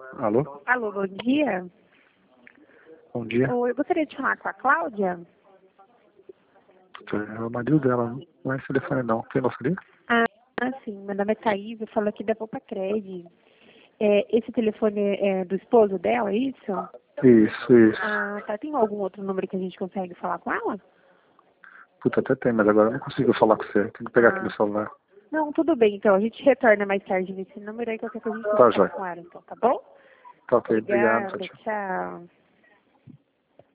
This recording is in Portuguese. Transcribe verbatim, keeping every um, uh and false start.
Alô? Alô, bom dia. Bom dia. Oi, eu gostaria de falar com a Cláudia. É o marido dela, não é esse telefone não. Quem gostaria? Ah, sim, meu nome é Thaís, eu falo aqui da Poupa Cred. É, esse telefone é do esposo dela, é isso? Isso, isso. Ah, tá. Tem algum outro número que a gente consegue falar com ela? Puta, até tem, mas agora eu não consigo falar com você. Tem que pegar aqui Ah, no celular. não, tudo bem, então. A gente retorna mais tarde nesse número aí, qualquer coisa a gente Tá, tenta falar joia. com ela, então, tá bom? Tá ok, obrigado. Tchau, Obrigada, tchau. tchau.